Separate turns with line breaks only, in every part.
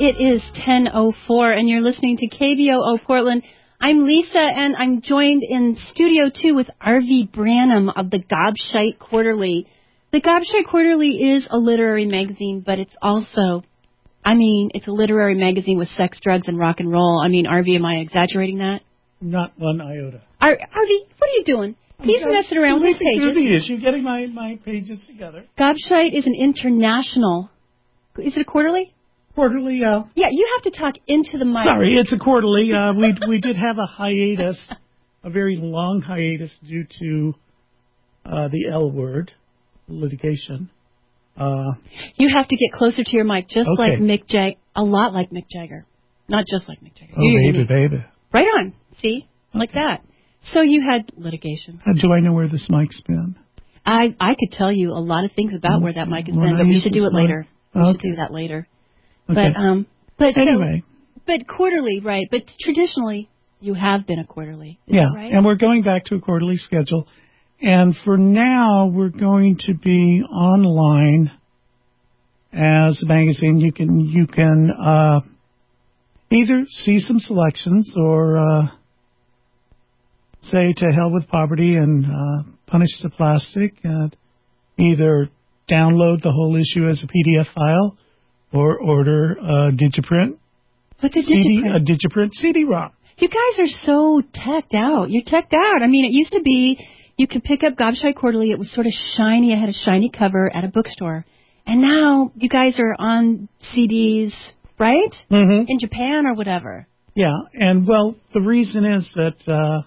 It is 10:04, and you're listening to KBOO Portland. I'm Lisa, and I'm joined in Studio 2 with R.V. Branham of the Gobshite Quarterly. The Gobshite Quarterly is a literary magazine, but it's also, it's a literary magazine with sex, drugs, and rock and roll. R.V., am I exaggerating that?
Not one iota.
R.V., what are you doing? He's messing around with his pages.
Through the issue, getting my pages together.
Gobshite is an international. Is it a quarterly?
Quarterly, yeah.
Yeah, you have to talk into the mic.
Sorry, it's a quarterly. We did have a hiatus, a very long hiatus due to the L word, litigation.
You have to get closer to your mic, just
okay.
like Mick Jagger, a lot like Mick Jagger. Not just like Mick Jagger.
Oh, baby.
Right on. See? Okay. Like that. So you had litigation.
How do I know where this mic's been?
I could tell you a lot of things about where that mic has been, but we should do it later. We should do that later.
Okay.
But
anyway.
But quarterly, right. But traditionally, you have been a quarterly. Is that right?
And we're going back to a quarterly schedule. And for now, we're going to be online as a magazine. You can either see some selections or say to hell with poverty and punish the plastic, and either download the whole issue as a PDF file or order a Digiprint.
What's a Digiprint?
A Digiprint CD-ROM.
You guys are so teched out. You're teched out. It used to be you could pick up Gobshite Quarterly. It was sort of shiny. It had a shiny cover at a bookstore. And now you guys are on CDs, right?
Mm-hmm.
In Japan or whatever.
Yeah. And, the reason is that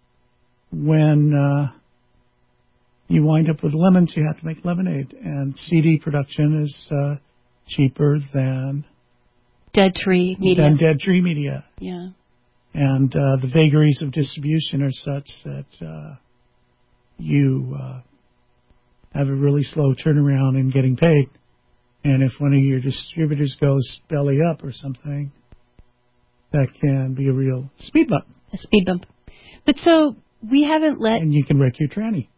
when you wind up with lemons, you have to make lemonade. And CD production is cheaper than
Dead Tree Media. Yeah.
And the vagaries of distribution are such that you have a really slow turnaround in getting paid. And if one of your distributors goes belly up or something, that can be a real speed bump.
A speed bump. But so we haven't let...
And you can wreck your tranny.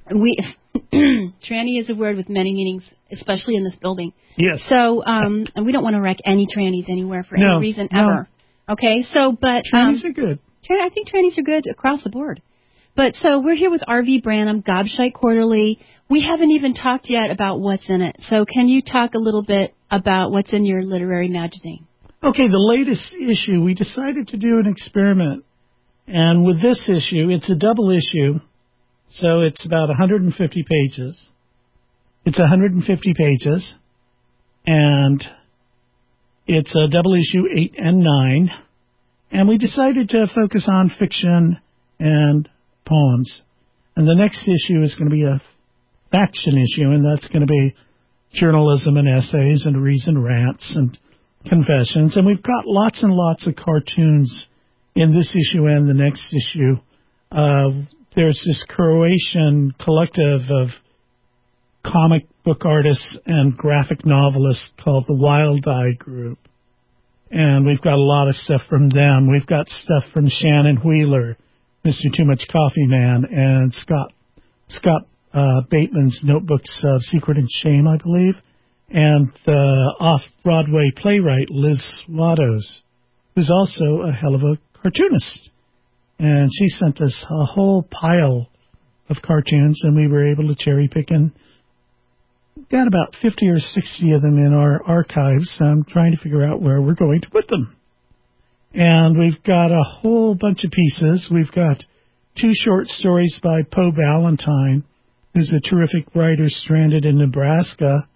Tranny is a word with many meanings, especially in this building.
Yes.
So, and we don't want to wreck any trannies anywhere for any reason ever. Okay, so, but...
Trannies are good.
I think trannies are good across the board. But, so, we're here with R.V. Branham, Gobshite Quarterly. We haven't even talked yet about what's in it. So, can you talk a little bit about what's in your literary magazine?
Okay, the latest issue, we decided to do an experiment. And with this issue, it's a double issue. So it's about 150 pages. It's 150 pages, and it's a double issue 8 and 9. And we decided to focus on fiction and poems. And the next issue is going to be a faction issue, and that's going to be journalism and essays and reason rants and confessions. And we've got lots and lots of cartoons in this issue and the next issue. There's this Croatian collective of comic book artists and graphic novelists called the Wild Eye Group. And we've got a lot of stuff from them. We've got stuff from Shannon Wheeler, Mr. Too Much Coffee Man, and Scott Bateman's Notebooks of Secret and Shame, I believe, and the off-Broadway playwright Liz Swados, who's also a hell of a cartoonist. And she sent us a whole pile of cartoons, and we were able to cherry pick, and got about 50 or 60 of them in our archives. I'm trying to figure out where we're going to put them. And we've got a whole bunch of pieces. We've got 2 short stories by Poe Valentine, who's a terrific writer stranded in Nebraska.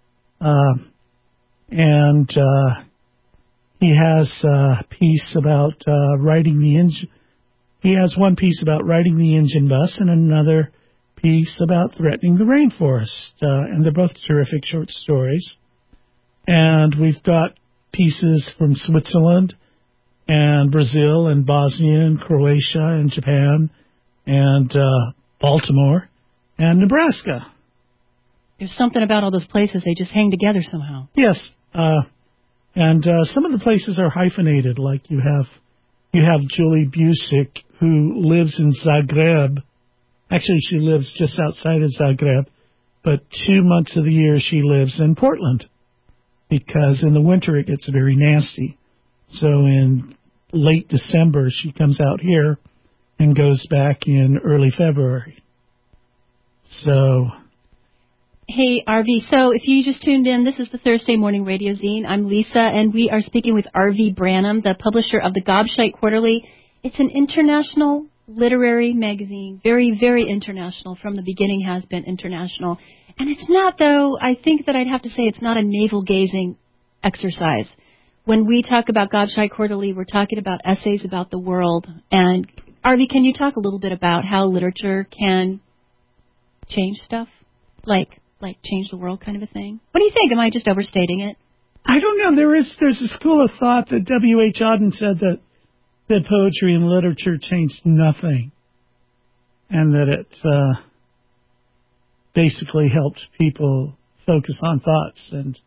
And he has a piece about riding the engine. He has one piece about riding the engine bus and another piece about threatening the rainforest. And they're both terrific short stories. And we've got pieces from Switzerland and Brazil and Bosnia and Croatia and Japan and Baltimore and Nebraska.
There's something about all those places. They just hang together somehow.
Yes. And some of the places are hyphenated, like you have Julie Busick, who lives in Zagreb. Actually, she lives just outside of Zagreb, but 2 months of the year she lives in Portland. because in the winter it gets very nasty. So in late December, she comes out here and goes back in early February. So...
Hey, RV, so if you just tuned in, this is the Thursday Morning Radio Zine. I'm Lisa, and we are speaking with RV Branham, the publisher of the Gobshite Quarterly. It's an international literary magazine, very, very international, from the beginning has been international. And it's not, though, I think that I'd have to say it's not a navel-gazing exercise. When we talk about Gobshite Quarterly, we're talking about essays about the world. And, RV, can you talk a little bit about how literature can change stuff? Like change the world kind of a thing? What do you think? Am I just overstating it?
I don't know. There's a school of thought that W.H. Auden said that poetry and literature changed nothing, and that it basically helped people focus on thoughts and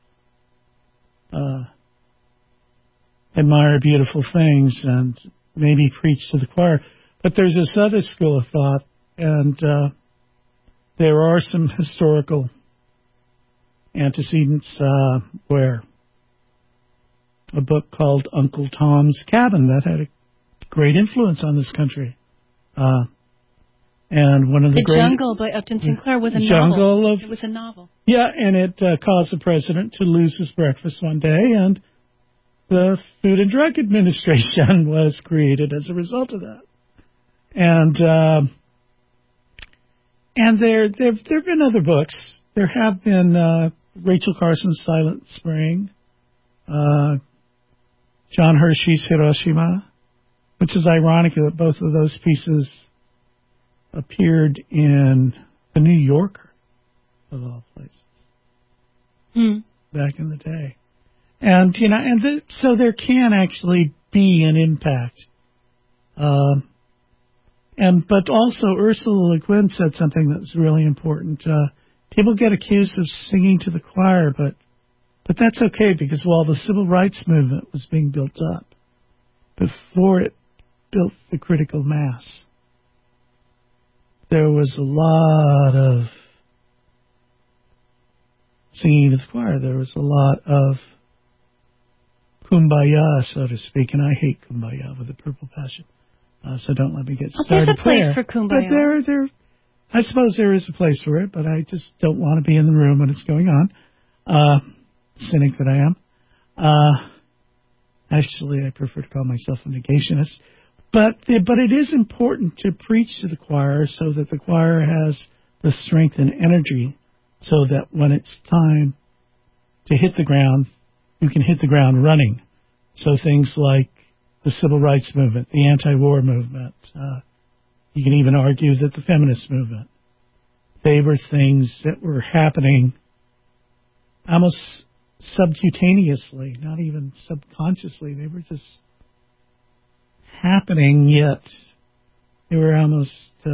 admire beautiful things and maybe preach to the choir. But there's this other school of thought, and there are some historical antecedents where a book called Uncle Tom's Cabin that had a great influence on this country. And one of the
Jungle by Upton Sinclair was a novel. It was a novel.
Yeah, and it caused the president to lose his breakfast one day, and the Food and Drug Administration was created as a result of that. And there have been other books. There have been Rachel Carson's Silent Spring, John Hershey's Hiroshima, which is ironic that both of those pieces appeared in The New Yorker, of all places, back in the day. And, so there can actually be an impact. But also Ursula Le Guin said something that's really important. People get accused of singing to the choir, but that's okay, because while the civil rights movement was being built up, before it built the critical mass, there was a lot of singing to the choir. There was a lot of kumbaya, so to speak, and I hate kumbaya with a purple passion. So don't let me get started.
There's a place for kumbaya.
But I suppose there is a place for it, but I just don't want to be in the room when it's going on. Cynic that I am. Actually, I prefer to call myself a negationist. But it is important to preach to the choir so that the choir has the strength and energy, so that when it's time to hit the ground, you can hit the ground running. So things like the civil rights movement, the anti-war movement, you can even argue that the feminist movement, they were things that were happening almost subcutaneously, not even subconsciously. They were just happening, yet they were almost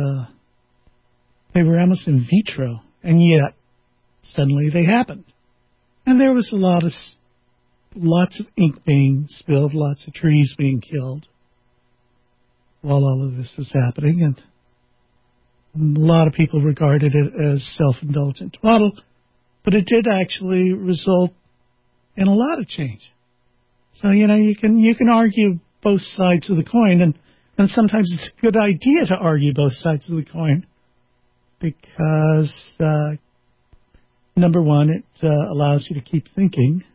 in vitro, and yet suddenly they happened. And there was lots of ink being spilled, lots of trees being killed while all of this was happening, and a lot of people regarded it as self-indulgent twaddle, but it did actually result in a lot of change. So, you can argue both sides of the coin, and sometimes it's a good idea to argue both sides of the coin, because, number one, it allows you to keep thinking,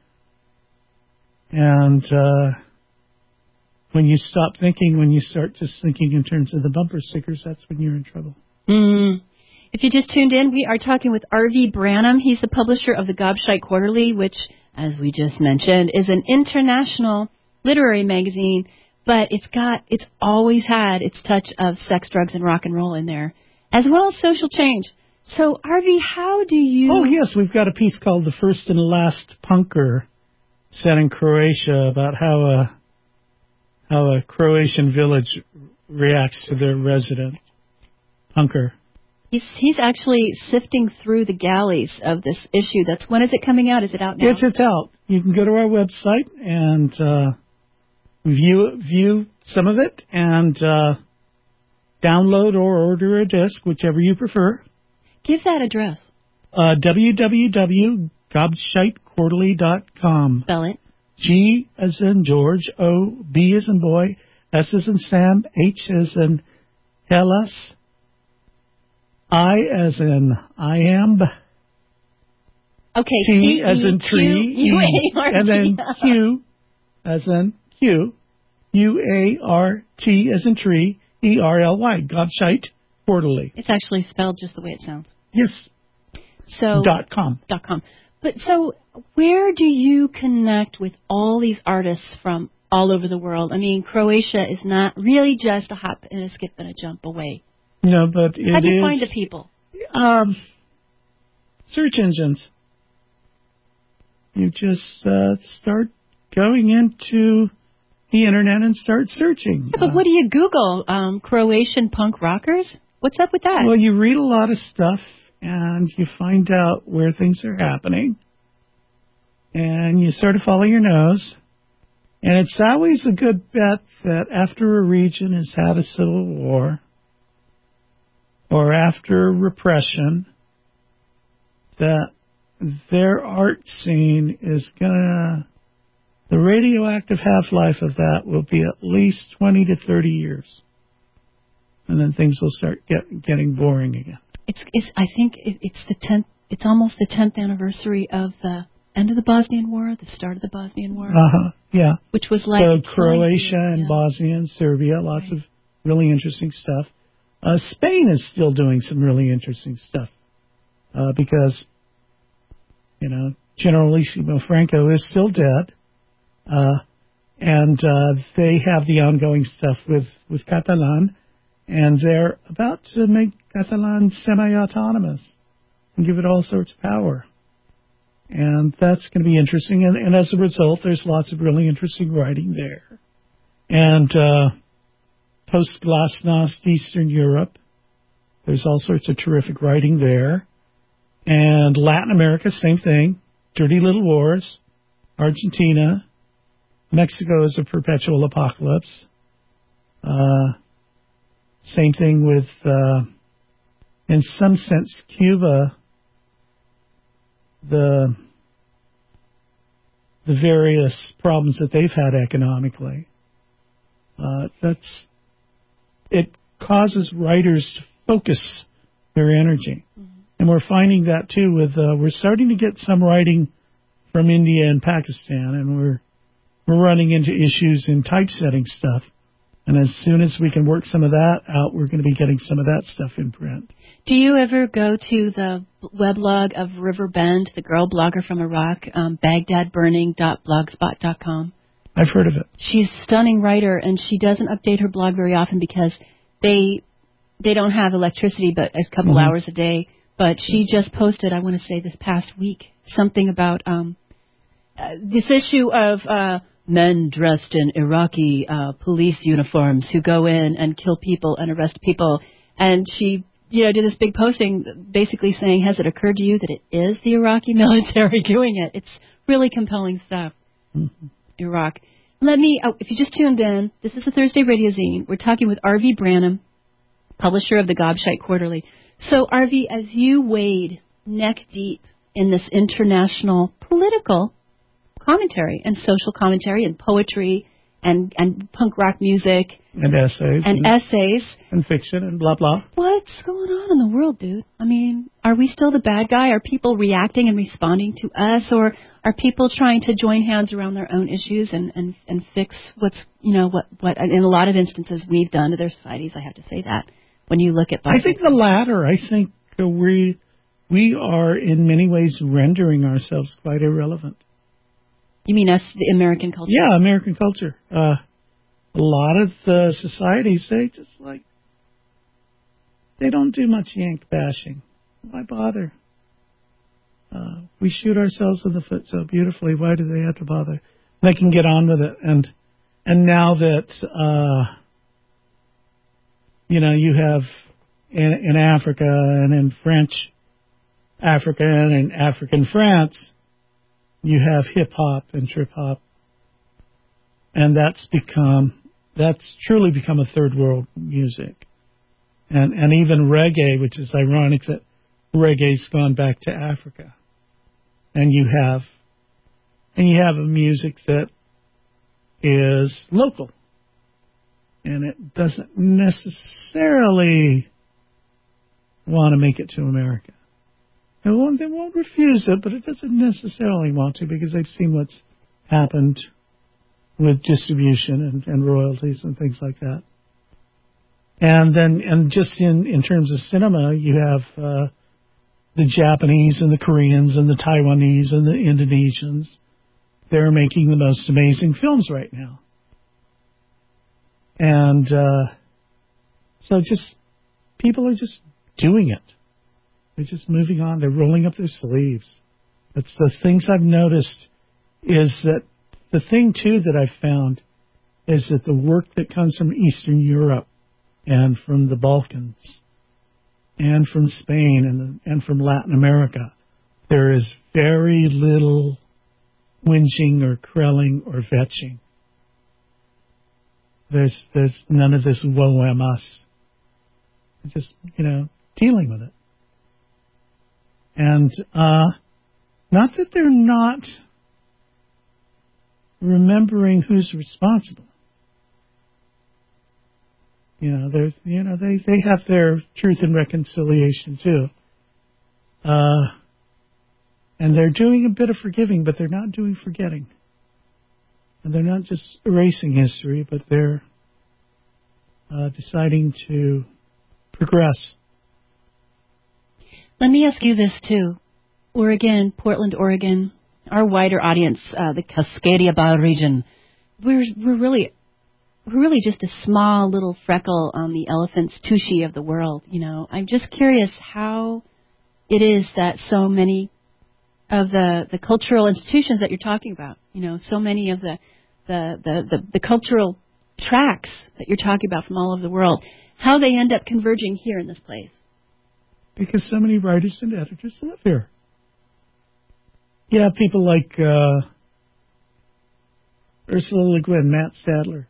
and when you stop thinking, when you start just thinking in terms of the bumper stickers, that's when you're in trouble.
If you just tuned in, we are talking with R.V. Branham. He's the publisher of the Gobshite Quarterly, which, as we just mentioned, is an international literary magazine, but it's always had its touch of sex, drugs, and rock and roll in there, as well as social change. So, R.V., how do you...
Oh, yes, we've got a piece called The First and Last Punker, set in Croatia, about how a Croatian village reacts to their resident punker.
He's actually sifting through the galleys of this issue. When is it coming out? Is it out now?
It's out. You can go to our website and view some of it, and download or order a disc, whichever you prefer.
Give that address.
www.gobshite, gobshitequarterly.com.
Spell it.
G as in George, O, B as in boy, S as in Sam, H as in Hellas, I as in I am,
Okay.
T as in tree, E, and then Q as in Q, U-A-R-T as in tree, E-R-L-Y, Gobshite Quarterly.
It's actually spelled just the way it sounds.
Yes.
So
.com.
.com. But so where do you connect with all these artists from all over the world? I mean, Croatia is not really just a hop and a skip and a jump away.
No, but
how do you find the people?
Search engines. You just start going into the internet and start searching.
Yeah, but what do you Google? Croatian punk rockers? What's up with that?
Well, you read a lot of stuff and you find out where things are happening. And you sort of follow your nose. And it's always a good bet that after a region has had a civil war or after repression, that their art scene is gonna, the radioactive half-life of that will be at least 20 to 30 years. And then things will start getting boring again.
I think it's the 10th, it's almost the 10th anniversary of the end of the Bosnian War, the start of the Bosnian War.
Yeah.
Which was like
so Croatia and Bosnia and Serbia, lots of really interesting stuff. Spain is still doing some really interesting stuff because, you know, Generalissimo Franco is still dead, and they have the ongoing stuff with Catalan, and they're about to make Catalan semi-autonomous and give it all sorts of power. And that's going to be interesting. And as a result, there's lots of really interesting writing there. And post-Glasnost Eastern Europe, there's all sorts of terrific writing there. And Latin America, same thing. Dirty Little Wars. Argentina. Mexico is a perpetual apocalypse. Same thing with, in some sense, Cuba. The various problems that they've had economically. It causes writers to focus their energy. Mm-hmm. And we're finding that too with, we're starting to get some writing from India and Pakistan, and we're running into issues in typesetting stuff. And as soon as we can work some of that out, we're going to be getting some of that stuff in print.
Do you ever go to the weblog of River Bend, the girl blogger from Iraq, baghdadburning.blogspot.com?
I've heard of it.
She's a stunning writer, and she doesn't update her blog very often because they don't have electricity but a couple hours a day. But she just posted, I want to say this past week, something about this issue of men dressed in Iraqi police uniforms who go in and kill people and arrest people. And she, did this big posting basically saying, has it occurred to you that it is the Iraqi military doing it? It's really compelling stuff. Mm-hmm. Iraq. If you just tuned in, this is the Thursday Radio Zine. We're talking with R.V. Branham, publisher of the Gobshite Quarterly. So, R.V., as you wade neck deep in this international political commentary and social commentary and poetry and punk rock music
and essays and fiction and blah blah.
What's going on in the world, dude? I mean, are we still the bad guy? Are people reacting and responding to us, or are people trying to join hands around their own issues and fix what's what in a lot of instances we've done to their societies? I have to say that when you look at
I think the latter. I think we are in many ways rendering ourselves quite irrelevant.
You mean us, the American culture?
Yeah, American culture. A lot of the societies, they don't do much Yank bashing. Why bother? We shoot ourselves in the foot so beautifully. Why do they have to bother? They can get on with it. And now that, you have in Africa and in French Africa and in African France, you have hip-hop and trip-hop, and that's truly become a third-world music. And even reggae, which is ironic that reggae's gone back to Africa. and you have a music that is local, and it doesn't necessarily want to make it to America. They won't refuse it, but it doesn't necessarily want to, because they've seen what's happened with distribution and royalties and things like that. And just in terms of cinema, you have the Japanese and the Koreans and the Taiwanese and the Indonesians. They're making the most amazing films right now. And so people are just doing it. They're just moving on. They're rolling up their sleeves. That's the things I've noticed. Is that the thing, too, that I've found is that the work that comes from Eastern Europe and from the Balkans and from Spain and from Latin America, there is very little whinging or crelling or vetching. There's none of this woe am us. Just, dealing with it. And not that they're not remembering who's responsible. They have their truth and reconciliation too. And they're doing a bit of forgiving, but they're not doing forgetting. And they're not just erasing history, but they're deciding to progress.
Let me ask you this too. Oregon, Portland, Oregon, our wider audience, the Cascadia region, we're really just a small little freckle on the elephant's tushy of the world. I'm just curious how it is that so many of the cultural institutions that you're talking about, so many of the cultural tracks that you're talking about from all over the world, how they end up converging here in this place.
Because so many writers and editors live here. You have people like Ursula Le Guin, Matt Stadler,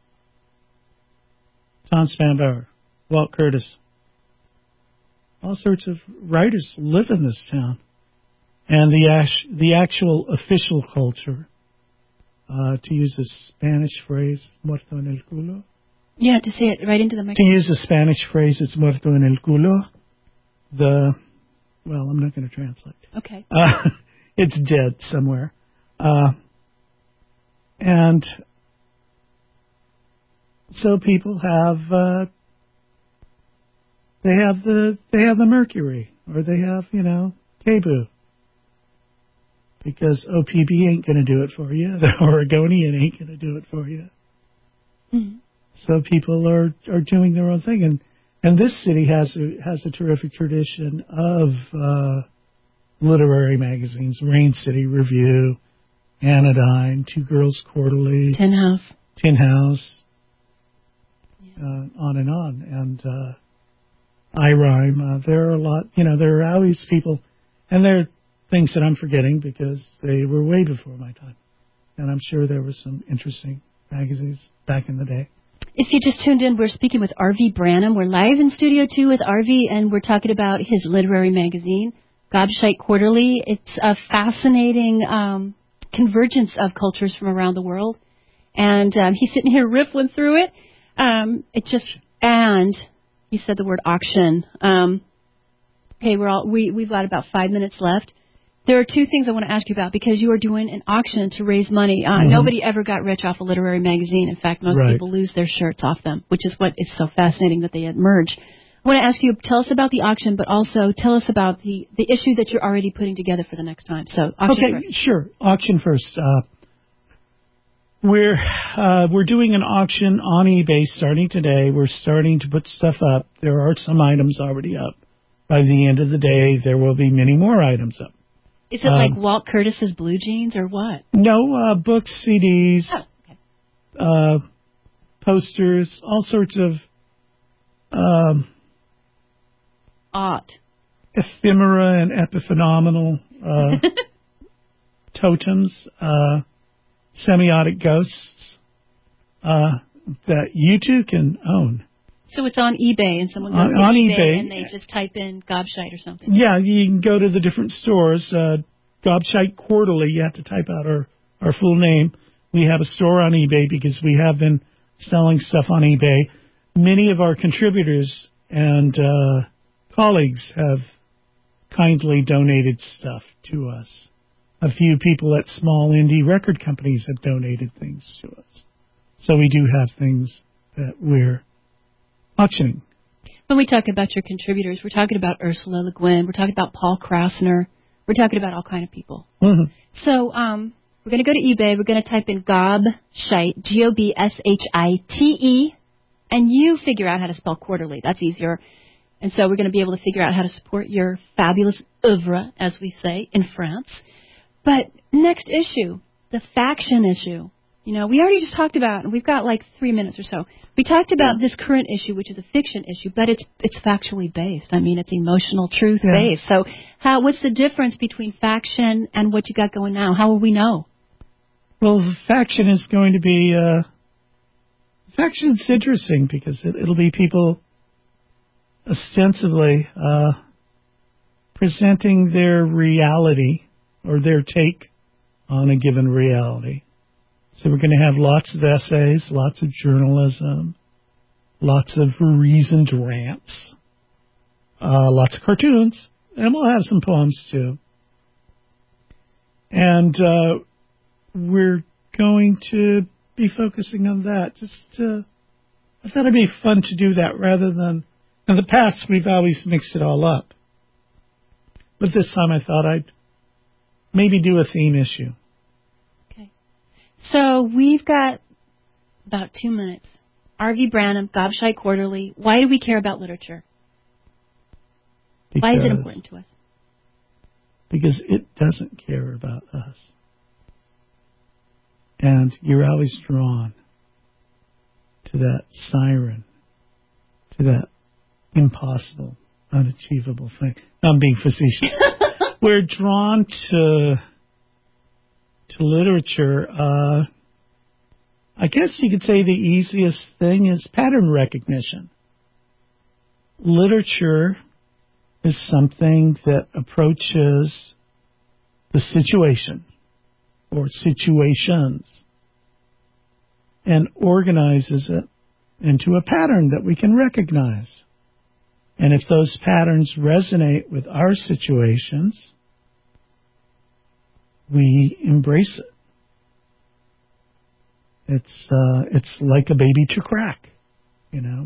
Tom Spanbauer, Walt Curtis. All sorts of writers live in this town. And the actual official culture, to use a Spanish phrase, muerto en el culo.
Yeah, to say it right into the microphone.
To use a Spanish phrase, it's muerto en el culo. I'm not going to translate.
Okay.
It's dead somewhere. And so people have, they have the Mercury, or they have, KBOO. Because OPB ain't going to do it for you. The Oregonian ain't going to do it for you. Mm-hmm. So people are doing their own thing. And this city has a terrific tradition of literary magazines, Rain City Review, Anodyne, Two Girls Quarterly,
Tin House,
on and on. And iRhyme, there are a lot, there are always people, and there are things that I'm forgetting because they were way before my time. And I'm sure there were some interesting magazines back in the day.
If you just tuned in, we're speaking with R.V. Branham. We're live in Studio 2 with R.V., and we're talking about his literary magazine, Gobshite Quarterly. It's a fascinating convergence of cultures from around the world. And he's sitting here riffling through it. And he said the word auction. Okay, we've got about 5 minutes left. There are two things I want to ask you about, because you are doing an auction to raise money. Nobody ever got rich off a literary magazine. In fact, most people lose their shirts off them, which is what is so fascinating that they emerge. I want to ask you, tell us about the auction, but also tell us about the issue that you're already putting together for the next time. So, auction first.
Sure. Auction first. We're doing an auction on eBay starting today. We're starting to put stuff up. There are some items already up. By the end of the day, there will be many more items up.
Is it like Walt Curtis's blue jeans or what?
No, books, CDs, posters, all sorts of
art,
ephemera and epiphenomenal totems, semiotic ghosts that you too can own.
So it's on eBay, and someone goes to eBay and they just type in Gobshite or something.
Yeah, you can go to the different stores, Gobshite Quarterly. You have to type out our full name. We have a store on eBay because we have been selling stuff on eBay. Many of our contributors and colleagues have kindly donated stuff to us. A few people at small indie record companies have donated things to us. So we do have things that we're auctioning.
When we talk about your contributors, we're talking about Ursula Le Guin. We're talking about Paul Krasner. We're talking about all kind of people.
Mm-hmm.
So we're going to go to eBay. We're going to type in Gobshite, Gobshite, and you figure out how to spell quarterly. That's easier. And so we're going to be able to figure out how to support your fabulous oeuvre, as we say, in France. But next issue, the faction issue. You know, we already just talked about, and we've got like 3 minutes or so. We talked about this current issue, which is a fiction issue, but it's factually based. I mean, it's emotional truth based. So what's the difference between faction and what you got going now? How will we know?
Well, the faction is going to be, faction's interesting because it'll be people ostensibly presenting their reality or their take on a given reality. So we're going to have lots of essays, lots of journalism, lots of reasoned rants, lots of cartoons, and we'll have some poems too. And we're going to be focusing on that. I thought it'd be fun to do that rather than, in the past we've always mixed it all up. But this time I thought I'd maybe do a theme issue.
So we've got about 2 minutes. R.V. Branham, Gobshite Quarterly. Why do we care about literature? Why is it important to us?
Because it doesn't care about us. And you're always drawn to that siren, to that impossible, unachievable thing. I'm being facetious. We're drawn to literature. I guess you could say the easiest thing is pattern recognition. Literature is something that approaches the situation or situations and organizes it into a pattern that we can recognize. And if those patterns resonate with our situations, we embrace it. It's like a baby to crack. You know,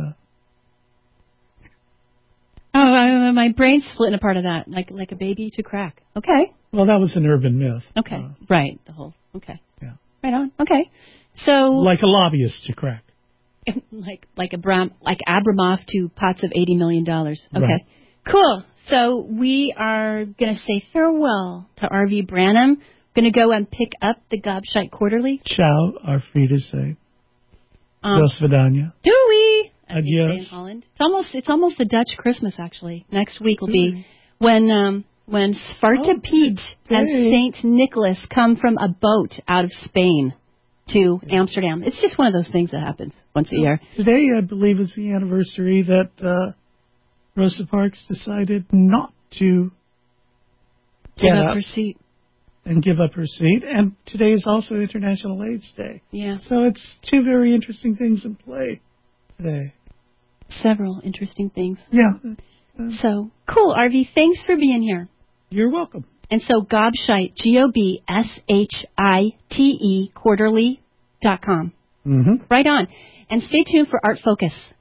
my brain's splitting apart of that, like a baby to crack. Okay.
Well, that was an urban myth.
Okay, right. Okay.
Yeah.
Right on. Okay. So.
Like a lobbyist to crack.
like Abramoff to pots of $80 million. Okay.
Right.
Cool. So we are going to say farewell to R.V. Branham. Going to go and pick up the Gobshite Quarterly.
Ciao, auf Wiedersehen. Do svidaniya.
Do we?
Adios.
In Holland. It's almost a Dutch Christmas, actually. Next week will be when Zwarte Piet and Saint Nicholas come from a boat out of Spain to Amsterdam. It's just one of those things that happens once a year.
Today, I believe, is the anniversary that Rosa Parks decided not to
give up her seat.
And give up her seat. And today is also International AIDS Day.
Yeah.
So it's two very interesting things in play today.
Several interesting things.
Yeah.
So, cool, RV. Thanks for being here.
You're welcome.
And so, Gobshite, Gobshite, quarterly.com.
Mm-hmm.
Right on. And stay tuned for Art Focus.